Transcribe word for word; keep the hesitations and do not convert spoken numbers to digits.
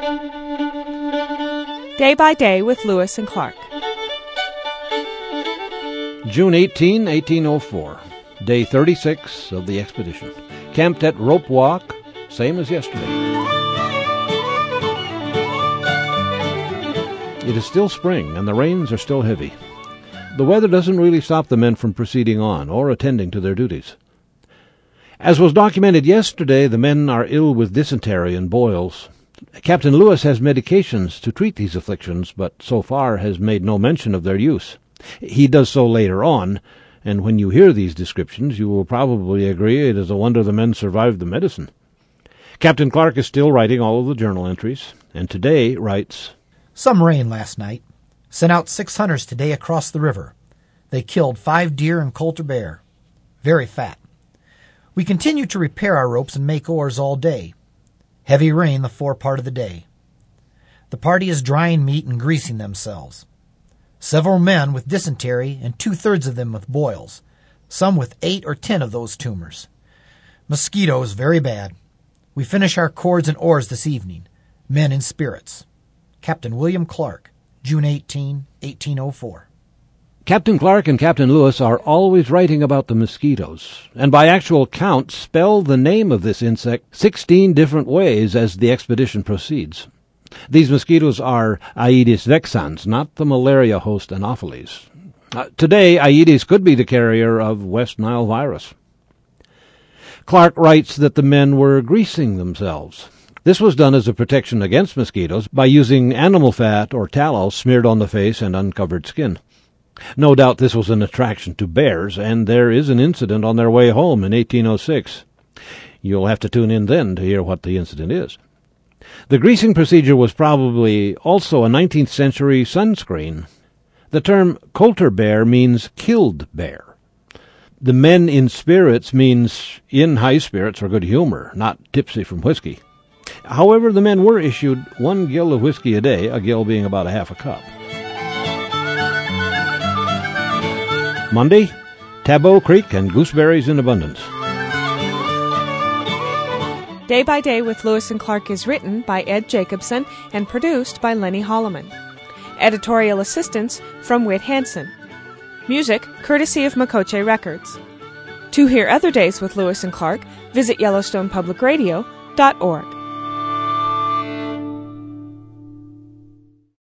Day by Day with Lewis and Clark. June eighteenth, eighteen oh four. Day thirty-six of the expedition. Camped at Rope Walk, same as yesterday. It is still spring, and the rains are still heavy. The weather doesn't really stop the men from proceeding on or attending to their duties. As was documented yesterday, the men are ill with dysentery and boils. Captain Lewis has medications to treat these afflictions, but so far has made no mention of their use. He does so later on, and when you hear these descriptions, you will probably agree it is a wonder the men survived the medicine. Captain Clark is still writing all of the journal entries, and today writes, Some rain last night. Sent out six hunters today across the river. They killed five deer and coulter bear. Very fat. We continue to repair our ropes and make oars all day. Heavy rain the fore part of the day. The party is drying meat and greasing themselves. Several men with dysentery and two-thirds of them with boils, some with eight or ten of those tumors. Mosquitoes very bad. We finish our cords and oars this evening. Men in spirits. Captain William Clark, June eighteenth, eighteen oh four. Captain Clark and Captain Lewis are always writing about the mosquitoes, and by actual count spell the name of this insect sixteen different ways as the expedition proceeds. These mosquitoes are Aedes vexans, not the malaria host Anopheles. Uh, today, Aedes could be the carrier of West Nile virus. Clark writes that the men were greasing themselves. This was done as a protection against mosquitoes by using animal fat or tallow smeared on the face and uncovered skin. No doubt this was an attraction to bears, and there is an incident on their way home in eighteen oh six. You'll have to tune in then to hear what the incident is. The greasing procedure was probably also a nineteenth century sunscreen. The term coulter bear means killed bear. The men in spirits means in high spirits or good humor, not tipsy from whiskey. However, the men were issued one gill of whiskey a day, a gill being about a half a cup. Monday, Tabot Creek and gooseberries in abundance. Day by Day with Lewis and Clark is written by Ed Jacobson and produced by Lenny Holloman. Editorial assistance from Whit Hansen. Music courtesy of Makoche Records. To hear other days with Lewis and Clark, visit Yellowstone Public Radio dot org.